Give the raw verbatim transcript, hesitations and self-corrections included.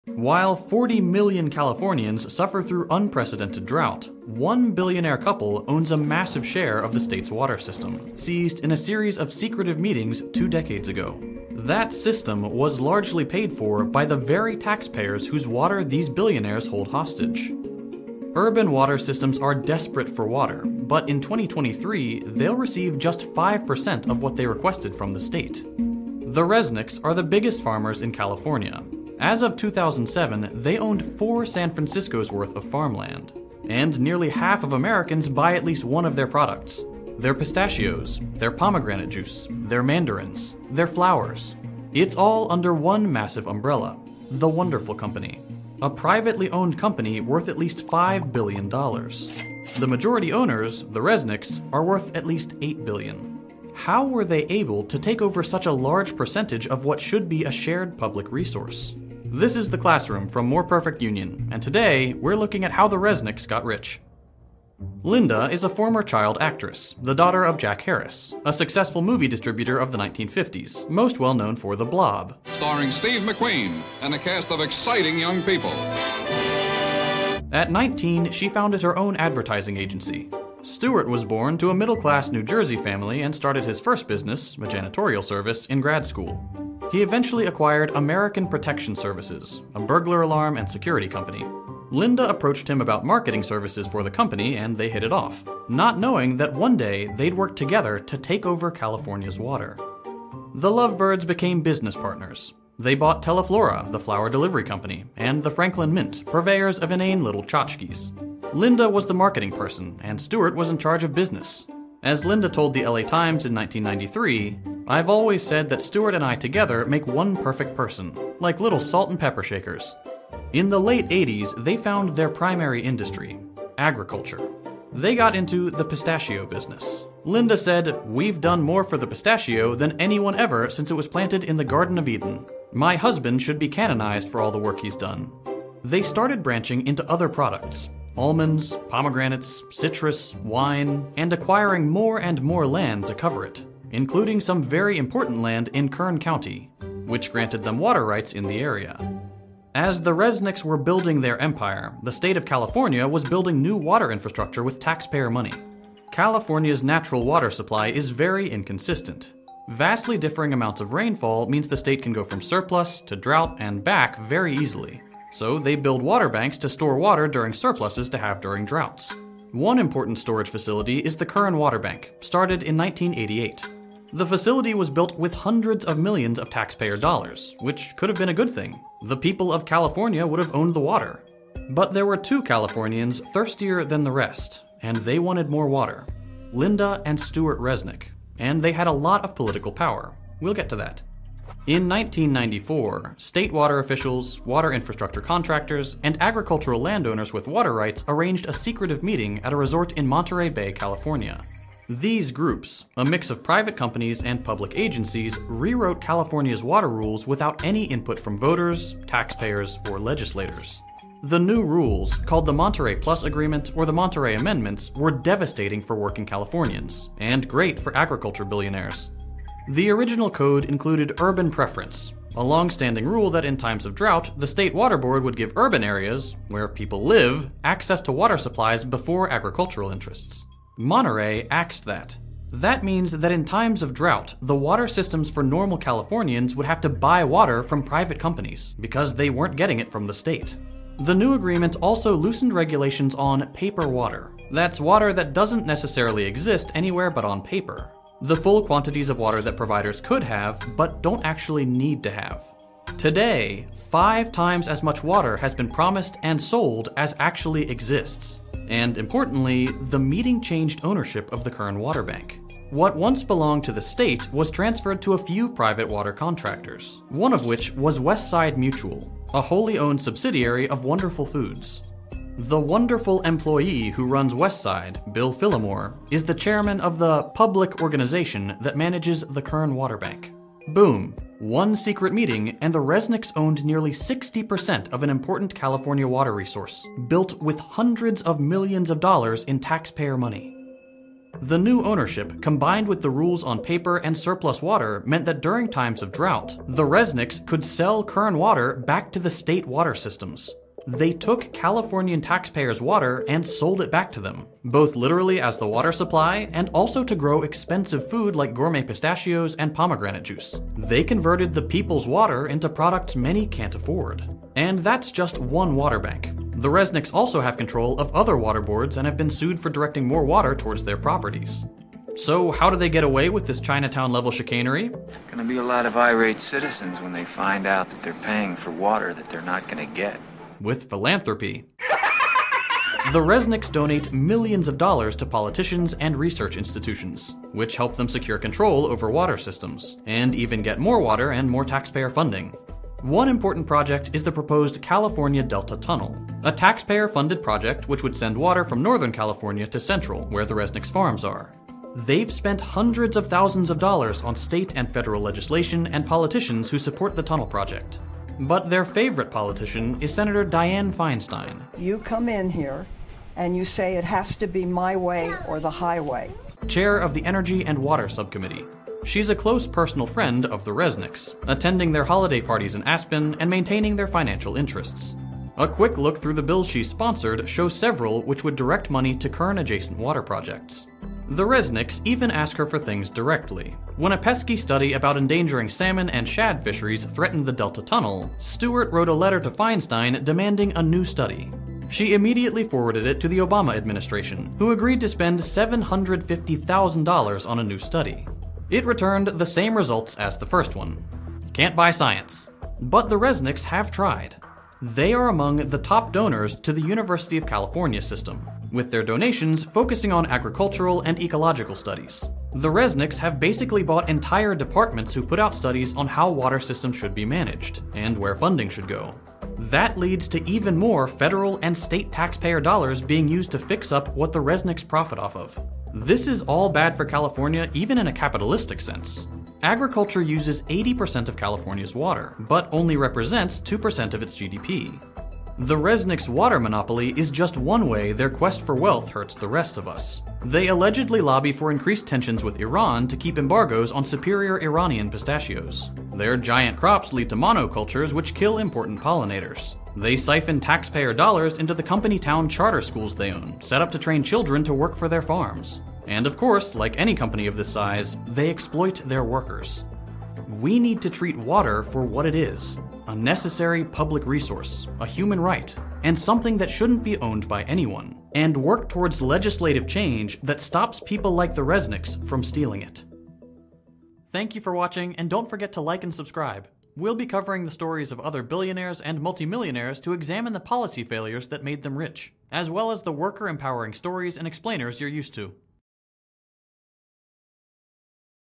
While forty million Californians suffer through unprecedented drought, one billionaire couple owns a massive share of the state's water system, seized in a series of secretive meetings two decades ago. That system was largely paid for by the very taxpayers whose water these billionaires hold hostage. Urban water systems are desperate for water, but in twenty twenty-three, they'll receive just five percent of what they requested from the state. The Resnicks are the biggest farmers in California. As of two thousand seven, they owned four San Francisco's worth of farmland. And nearly half of Americans buy at least one of their products. Their pistachios, their pomegranate juice, their mandarins, their flowers. It's all under one massive umbrella, the Wonderful Company, a privately owned company worth at least five billion dollars. The majority owners, the Resnicks, are worth at least eight billion dollars. How were they able to take over such a large percentage of what should be a shared public resource? This is The Classroom from More Perfect Union, and today we're looking at how the Resnicks got rich. Linda is a former child actress, the daughter of Jack Harris, a successful movie distributor of the nineteen fifties, most well known for The Blob. Starring Steve McQueen and a cast of exciting young people. At nineteen, she founded her own advertising agency. Stewart was born to a middle-class New Jersey family and started his first business, a janitorial service, in grad school. He eventually acquired American Protection Services, a burglar alarm and security company. Linda approached him about marketing services for the company, and they hit it off, not knowing that one day they'd work together to take over California's water. The Lovebirds became business partners. They bought Teleflora, the flower delivery company, and the Franklin Mint, purveyors of inane little tchotchkes. Linda was the marketing person, and Stewart was in charge of business. As Linda told the L A Times in nineteen ninety-three, "I've always said that Stewart and I together make one perfect person, like little salt and pepper shakers." In the late eighties, they found their primary industry, agriculture. They got into the pistachio business. Linda said, "We've done more for the pistachio than anyone ever since it was planted in the Garden of Eden. My husband should be canonized for all the work he's done." They started branching into other products. Almonds, pomegranates, citrus, wine, and acquiring more and more land to cover it, including some very important land in Kern County, which granted them water rights in the area. As the Resnicks were building their empire, the state of California was building new water infrastructure with taxpayer money. California's natural water supply is very inconsistent. Vastly differing amounts of rainfall means the state can go from surplus to drought and back very easily. So they build water banks to store water during surpluses to have during droughts. One important storage facility is the Kern Water Bank, started in nineteen eighty-eight. The facility was built with hundreds of millions of taxpayer dollars, which could have been a good thing. The people of California would have owned the water. But there were two Californians thirstier than the rest, and they wanted more water. Linda and Stewart Resnick, and they had a lot of political power. We'll get to that. In nineteen ninety-four, state water officials, water infrastructure contractors, and agricultural landowners with water rights arranged a secretive meeting at a resort in Monterey Bay, California. These groups, a mix of private companies and public agencies, rewrote California's water rules without any input from voters, taxpayers, or legislators. The new rules, called the Monterey Plus Agreement or the Monterey Amendments, were devastating for working Californians, and great for agriculture billionaires. The original code included urban preference, a long-standing rule that in times of drought, the state water board would give urban areas, where people live, access to water supplies before agricultural interests. Monterey axed that. That means that in times of drought, the water systems for normal Californians would have to buy water from private companies, because they weren't getting it from the state. The new agreement also loosened regulations on paper water. That's water that doesn't necessarily exist anywhere but on paper. The full quantities of water that providers could have, but don't actually need to have. Today, five times as much water has been promised and sold as actually exists. And importantly, the meeting changed ownership of the Kern Water Bank. What once belonged to the state was transferred to a few private water contractors, one of which was Westside Mutual, a wholly owned subsidiary of Wonderful Foods. The wonderful employee who runs Westside, Bill Phillimore, is the chairman of the public organization that manages the Kern Water Bank. Boom. One secret meeting, and the Resnicks owned nearly sixty percent of an important California water resource, built with hundreds of millions of dollars in taxpayer money. The new ownership, combined with the rules on paper and surplus water, meant that during times of drought, the Resnicks could sell Kern water back to the state water systems. They took Californian taxpayers' water and sold it back to them, both literally as the water supply and also to grow expensive food like gourmet pistachios and pomegranate juice. They converted the people's water into products many can't afford. And that's just one water bank. The Resnicks also have control of other water boards and have been sued for directing more water towards their properties. So how do they get away with this Chinatown-level chicanery? Gonna be a lot of irate citizens when they find out that they're paying for water that they're not gonna get. With philanthropy. The Resnicks donate millions of dollars to politicians and research institutions, which help them secure control over water systems, and even get more water and more taxpayer funding. One important project is the proposed California Delta Tunnel, a taxpayer-funded project which would send water from Northern California to Central, where the Resnicks farms are. They've spent hundreds of thousands of dollars on state and federal legislation and politicians who support the tunnel project. But their favorite politician is Senator Dianne Feinstein. You come in here and you say it has to be my way or the highway. Chair of the Energy and Water Subcommittee. She's a close personal friend of the Resnicks, attending their holiday parties in Aspen and maintaining their financial interests. A quick look through the bills she sponsored shows several which would direct money to Kern-adjacent water projects. The Resnicks even ask her for things directly. When a pesky study about endangering salmon and shad fisheries threatened the Delta Tunnel, Stewart wrote a letter to Feinstein demanding a new study. She immediately forwarded it to the Obama administration, who agreed to spend seven hundred fifty thousand dollars on a new study. It returned the same results as the first one. Can't buy science. But the Resnicks have tried. They are among the top donors to the University of California system, with their donations focusing on agricultural and ecological studies. The Resnicks have basically bought entire departments who put out studies on how water systems should be managed, and where funding should go. That leads to even more federal and state taxpayer dollars being used to fix up what the Resnicks profit off of. This is all bad for California, even in a capitalistic sense. Agriculture uses eighty percent of California's water, but only represents two percent of its G D P. The Resnicks' water monopoly is just one way their quest for wealth hurts the rest of us. They allegedly lobby for increased tensions with Iran to keep embargoes on superior Iranian pistachios. Their giant crops lead to monocultures which kill important pollinators. They siphon taxpayer dollars into the company town charter schools they own, set up to train children to work for their farms. And of course, like any company of this size, they exploit their workers. We need to treat water for what it is. A necessary public resource, a human right, and something that shouldn't be owned by anyone, and work towards legislative change that stops people like the Resnicks from stealing it. Thank you for watching, and don't forget to like and subscribe. We'll be covering the stories of other billionaires and multimillionaires to examine the policy failures that made them rich, as well as the worker-empowering stories and explainers you're used to.